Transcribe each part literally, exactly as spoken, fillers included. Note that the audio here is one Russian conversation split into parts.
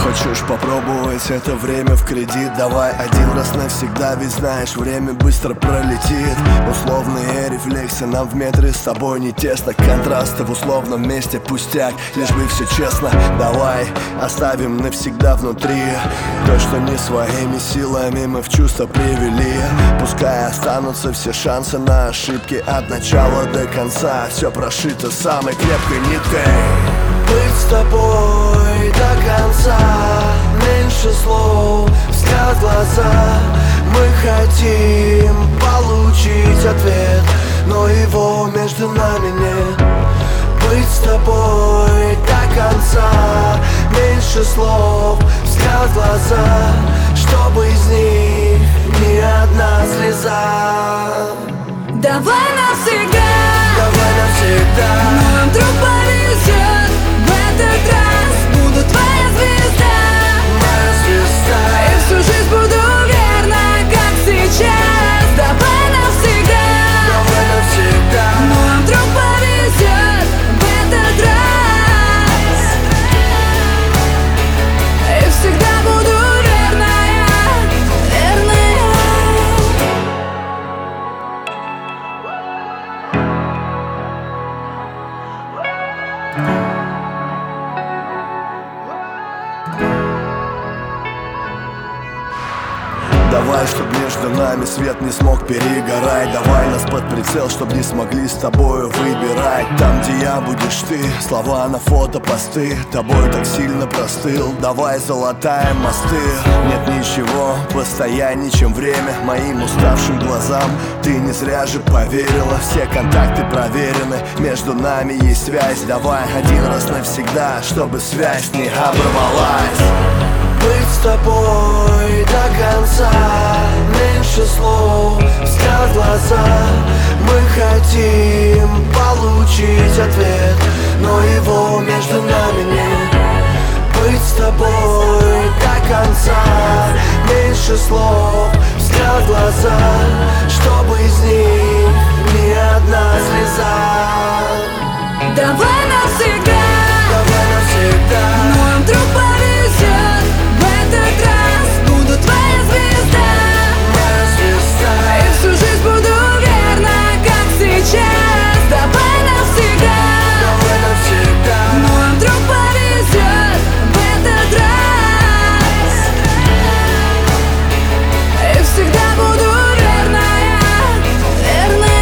Хочешь попробовать это время в кредит? Давай один раз навсегда, ведь знаешь, время быстро пролетит. Условные рефлексы нам в метре с тобой не тесно. Контрасты в условном месте пустяк, лишь бы все честно. Давай оставим навсегда внутри то, что не своими силами мы в чувство привели. Пускай останутся все шансы на ошибки от начала до конца. Все прошито самой крепкой ниткой. Быть с тобой до конца, меньше слов, взгляд в глаза. Мы хотим получить ответ, но его между нами нет. Быть с тобой до конца, меньше слов, взгляд в глаза, чтобы из них ни одна слеза. Давай навсегда, давай навсегда, нам вдруг повезет. В этот раз буду твоя звезда, моя звезда. и всю жизнь буду верна, как сейчас. Давай навсегда, давай навсегда, нам вдруг повезет. В этот раз и всегда буду верная, верная. Давай, чтоб между нами свет не смог перегорать. Давай нас под прицел, чтоб не смогли с тобою выбирать. Там, где я, будешь ты, слова на фото, посты. Тобой так сильно простыл, давай залатаем мосты. Нет ничего постояннее, чем время моим уставшим глазам. Ты не зря же поверила, все контакты проверены. Между нами есть связь, давай один раз навсегда, чтобы связь не оборвалась. Быть с тобой до конца, меньше слов, взгляд в глаза. Мы хотим получить ответ, но его между нами нет. Быть с тобой до конца, меньше слов, взгляд в глаза, чтобы из них ни одна слеза. Давай навсегда, давай навсегда, нам вдруг повезет. В этот раз буду твоя звезда, моя звезда. и всю жизнь буду верна, как сейчас. Давай навсегда, давай навсегда, нам вдруг повезет. В этот раз и всегда буду верная, верная.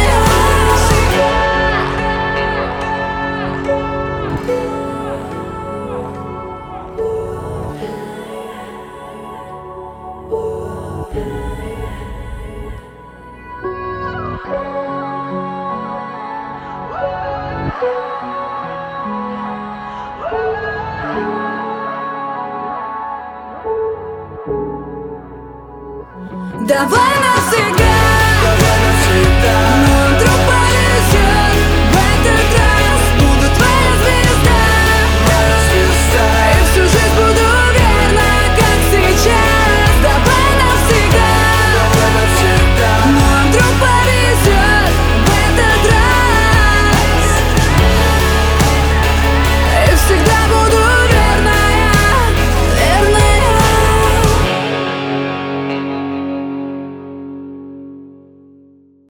Давай навсегда, давай навсегда.